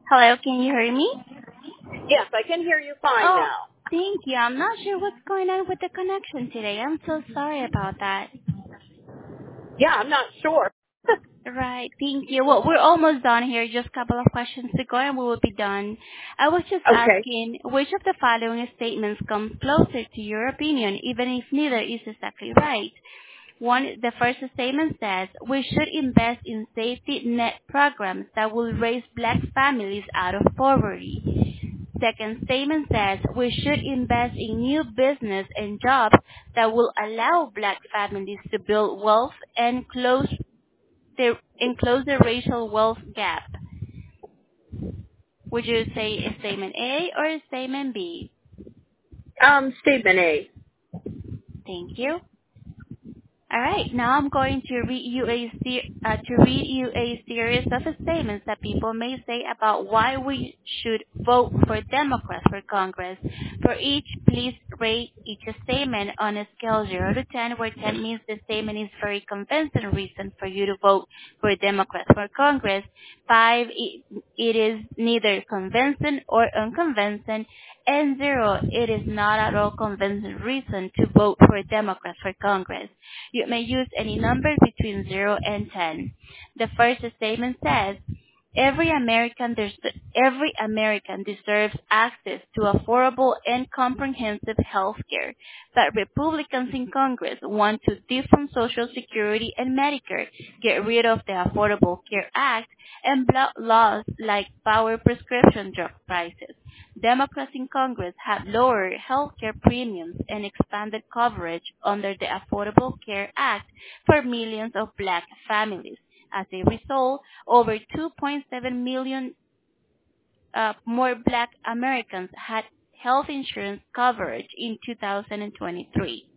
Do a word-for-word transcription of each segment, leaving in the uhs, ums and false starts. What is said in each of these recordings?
Hello, can you hear me? Yes, I can hear you fine Oh, now. thank you. I'm not sure what's going on with the connection today. I'm so sorry about that. Yeah, I'm not sure. Right, thank you. Well, we're almost done here. Just a couple of questions to go and we will be done. I was just Okay. asking, which of the following statements comes closer to your opinion, even if neither is exactly right? One, the first statement says, we should invest in safety net programs that will raise black families out of poverty. Second statement says, we should invest in new business and jobs that will allow black families to build wealth and close the, and close the racial wealth gap. Would you say a statement A or a statement B? Um, statement A. Thank you. All right, now I'm going to read you a se- uh, to read you a series of statements that people may say about why we should vote for Democrats for Congress. For each, please rate each statement on a scale zero to ten, where ten means the statement is very convincing reason for you to vote for Democrats for Congress. Five, it, it is neither convincing or unconvincing, and zero, it is not at all convincing reason to vote for Democrats for Congress. You may use any number between zero and ten. The first statement says, every American, des- every American deserves access to affordable and comprehensive health care, but Republicans in Congress want to defund Social Security and Medicare, get rid of the Affordable Care Act, and block laws like power prescription drug prices. Democrats in Congress have lowered health care premiums and expanded coverage under the Affordable Care Act for millions of black families. As a result, over two point seven million uh, more black Americans had health insurance coverage in two thousand twenty-three.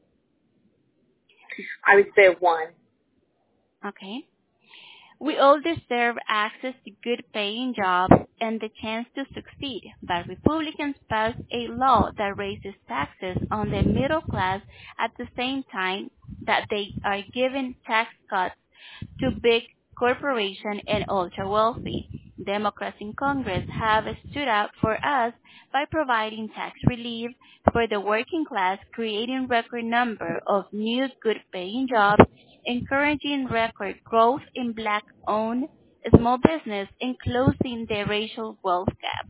I would say one. Okay. We all deserve access to good paying jobs and the chance to succeed, but Republicans passed a law that raises taxes on the middle class at the same time that they are giving tax cuts to big corporations and ultra wealthy. Democrats in Congress have stood up for us by providing tax relief for the working class, creating record number of new good-paying jobs, encouraging record growth in black-owned small business, and closing the racial wealth gap.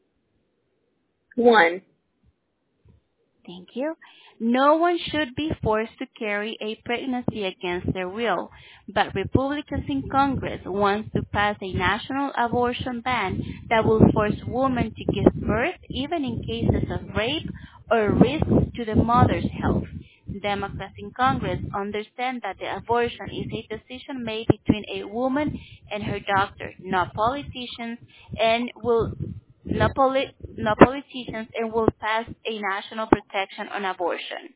One. Thank you. No one should be forced to carry a pregnancy against their will, but Republicans in Congress want to pass a national abortion ban that will force women to give birth even in cases of rape or risk to the mother's health. Democrats in Congress understand that the abortion is a decision made between a woman and her doctor, not politicians, and will no, poli- no politicians, and will pass a national protection on abortion.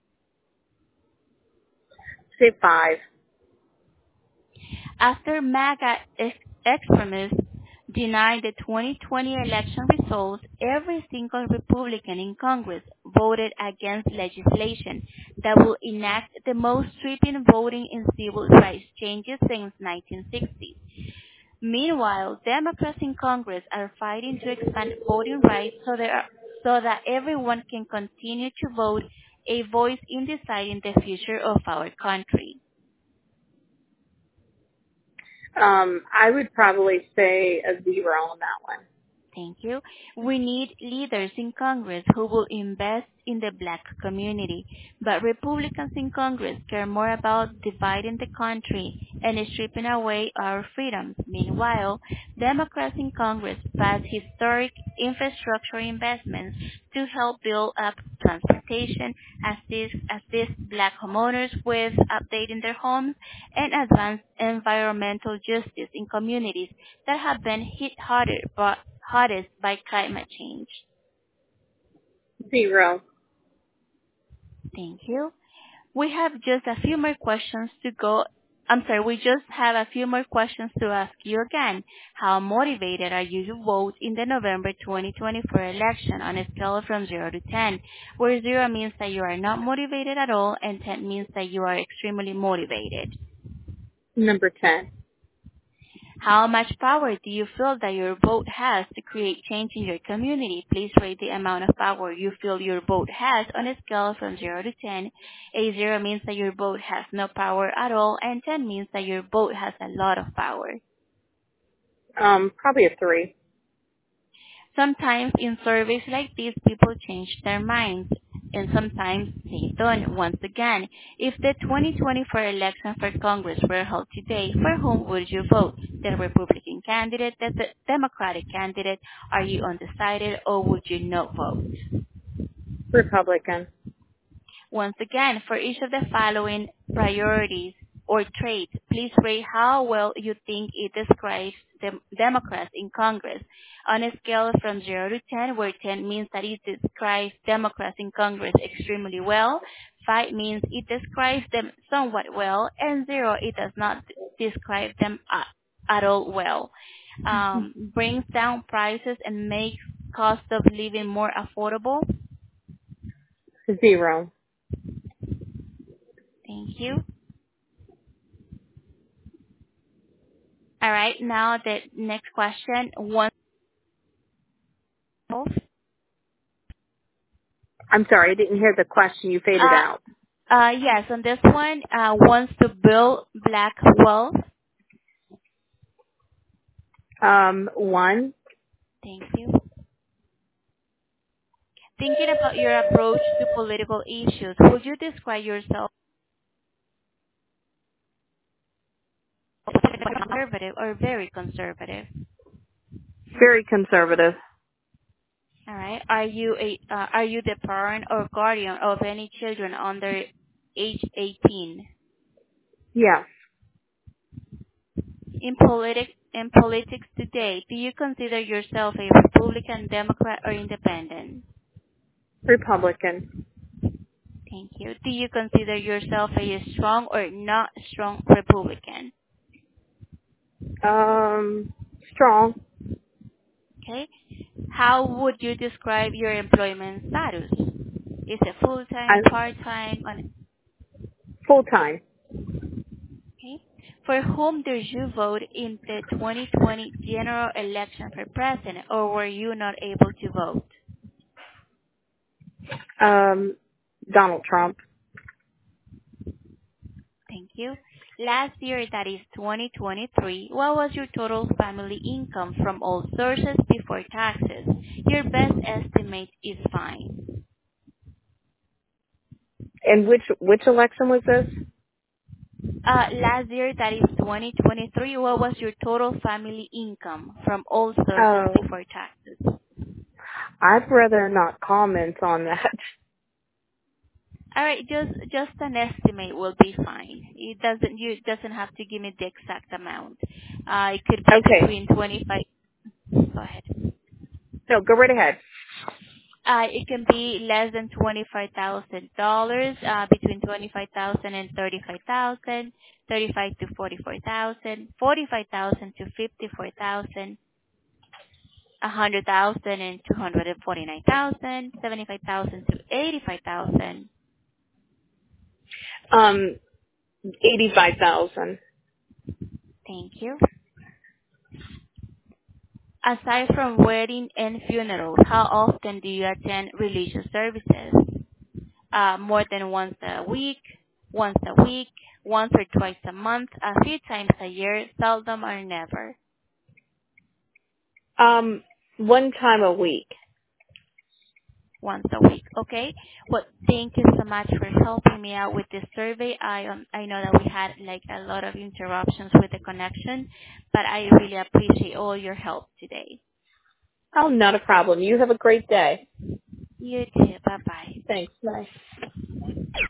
Say five. After MAGA ex- extremists denied the twenty twenty election results, every single Republican in Congress voted against legislation that will enact the most sweeping voting and civil rights changes since nineteen sixty. Meanwhile, Democrats in Congress are fighting to expand voting rights so, there are, so that everyone can continue to vote, a voice in deciding the future of our country. Um, I would probably say a zero on that one. Thank you. We need leaders in Congress who will invest in the black community, but Republicans in Congress care more about dividing the country and stripping away our freedoms. Meanwhile, Democrats in Congress passed historic infrastructure investments to help build up transportation, assist, assist black homeowners with updating their homes, and advance environmental justice in communities that have been hit harder by hardest by climate change. Zero. Thank you. We have just a few more questions to go. I'm sorry, we just have a few more questions to ask you again. How motivated are you to vote in the November twenty twenty-four election on a scale from zero to ten, where zero means that you are not motivated at all and ten means that you are extremely motivated? Number ten. How much power do you feel that your vote has to create change in your community? Please rate the amount of power you feel your vote has on a scale from zero to ten. A zero means that your vote has no power at all, and ten means that your vote has a lot of power. Um, probably a three. Sometimes in surveys like this, people change their minds, and sometimes they don't. Once again, if the twenty twenty-four election for Congress were held today, for whom would you vote? The Republican candidate, the the Democratic candidate? Are you undecided, or would you not vote? Republican. Once again, for each of the following priorities or traits, please rate how well you think it describes the Democrats in Congress. On a scale from zero to ten, where ten means that it describes Democrats in Congress extremely well, five means it describes them somewhat well, and zero, it does not describe them at, at all well. Um, brings down prices and makes cost of living more affordable. Zero. Thank you. All right, now the next question. One. I'm sorry, I didn't hear the question. You faded Uh, out. uh, yes, on this one, uh, wants to build black wealth. Um, one. Thank you. Thinking about your approach to political issues, would you describe yourself as conservative or very conservative? Very conservative. All right. Are you a uh, are you the parent or guardian of any children under age eighteen? Yes. In politic in politics today, do you consider yourself a Republican, Democrat, or independent? Republican. Thank you. Do you consider yourself a strong or not strong Republican? Um, strong. Okay. How would you describe your employment status? Is it full-time, I, part-time? On, full time. okay. For whom did you vote in the twenty twenty general election for president, or were you not able to vote? Um, Donald Trump. Thank you. Last year, that is twenty twenty-three, what was your total family income from all sources before taxes? Your best estimate is fine. And which which election was this? Uh, last year, that is twenty twenty-three, what was your total family income from all sources Oh, before taxes? I'd rather not comment on that. All right, just just an estimate will be fine. It doesn't you doesn't have to give me the exact amount. Uh, it could be Okay. between twenty-five. Go ahead. No, go right ahead. Uh, it can be less than twenty-five thousand dollars, uh, between twenty-five thousand and thirty-five thousand, thirty-five to forty-four thousand, forty-five thousand to fifty-four thousand, a hundred thousand and two hundred and forty-nine thousand, seventy-five thousand to eighty-five thousand. Um, eighty-five thousand. Thank you. Aside from wedding and funerals, how often do you attend religious services? Uh, more than once a week, once a week, once or twice a month, a few times a year, seldom or never. Um, one time a week. Once a week, okay? Well, thank you so much for helping me out with this survey. I um, I know that we had like a lot of interruptions with the connection, but I really appreciate all your help today. Oh, not a problem. You have a great day. You too. Bye bye. Thanks. Bye.